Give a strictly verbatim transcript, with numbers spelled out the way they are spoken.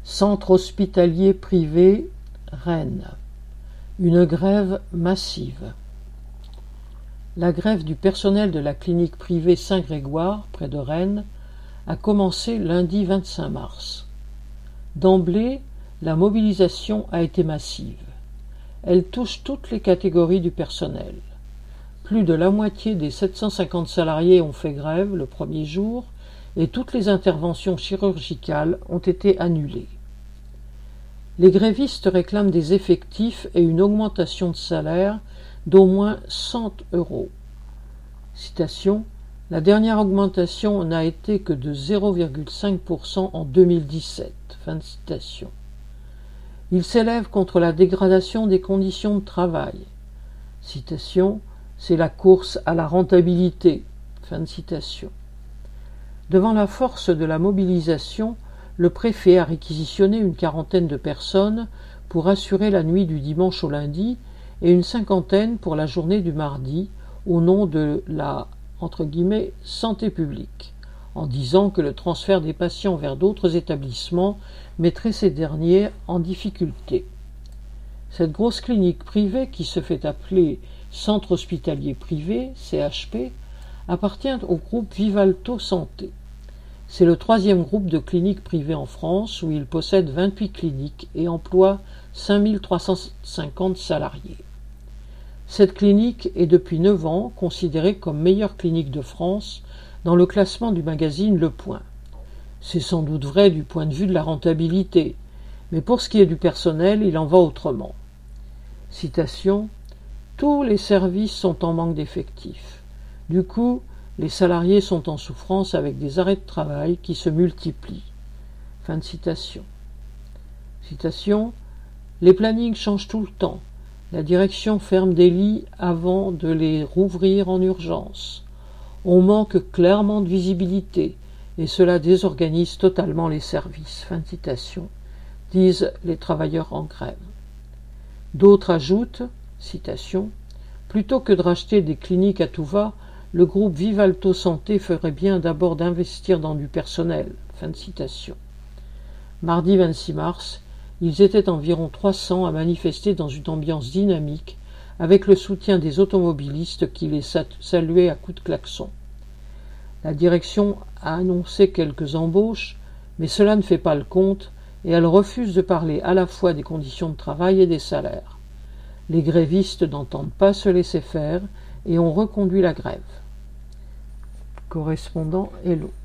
Centre hospitalier privé, Rennes. Une grève massive. La grève du personnel de la clinique privée Saint-Grégoire, près de Rennes, a commencé lundi vingt-cinq mars. D'emblée, la mobilisation a été massive. Elle touche toutes les catégories du personnel. Plus de la moitié des sept cent cinquante salariés ont fait grève le premier jour et toutes les interventions chirurgicales ont été annulées. Les grévistes réclament des effectifs et une augmentation de salaire d'au moins cent euros. Citation : « La dernière augmentation n'a été que de zéro virgule cinq pour cent en deux mille dix-sept. » Fin de citation. Ils s'élèvent contre la dégradation des conditions de travail. Citation : « C'est la course à la rentabilité. » Fin de citation. Devant la force de la mobilisation, le préfet a réquisitionné une quarantaine de personnes pour assurer la nuit du dimanche au lundi et une cinquantaine pour la journée du mardi au nom de la entre guillemets, santé publique, en disant que le transfert des patients vers d'autres établissements mettrait ces derniers en difficulté. Cette grosse clinique privée, qui se fait appeler Centre hospitalier privé, C H P, appartient au groupe Vivalto Santé. C'est le troisième groupe de cliniques privées en France, où il possède vingt-huit cliniques et emploie cinq mille trois cent cinquante salariés. Cette clinique est depuis neuf ans considérée comme meilleure clinique de France dans le classement du magazine Le Point. C'est sans doute vrai du point de vue de la rentabilité, mais pour ce qui est du personnel, il en va autrement. Citation : « Tous les services sont en manque d'effectifs. Du coup, les salariés sont en souffrance avec des arrêts de travail qui se multiplient. » Fin de citation. Citation : « Les plannings changent tout le temps. La direction ferme des lits avant de les rouvrir en urgence. On manque clairement de visibilité et cela désorganise totalement les services. » Fin de citation, disent les travailleurs en grève. D'autres ajoutent, citation, « Plutôt que de racheter des cliniques à tout va, le groupe Vivalto Santé ferait bien d'abord d'investir dans du personnel. » Fin de citation. Mardi vingt-six mars, ils étaient environ trois cents à manifester dans une ambiance dynamique, avec le soutien des automobilistes qui les saluaient à coups de klaxon. La direction a annoncé quelques embauches, mais cela ne fait pas le compte et elle refuse de parler à la fois des conditions de travail et des salaires. Les grévistes n'entendent pas se laisser faire et ont reconduit la grève. Correspondant Hello.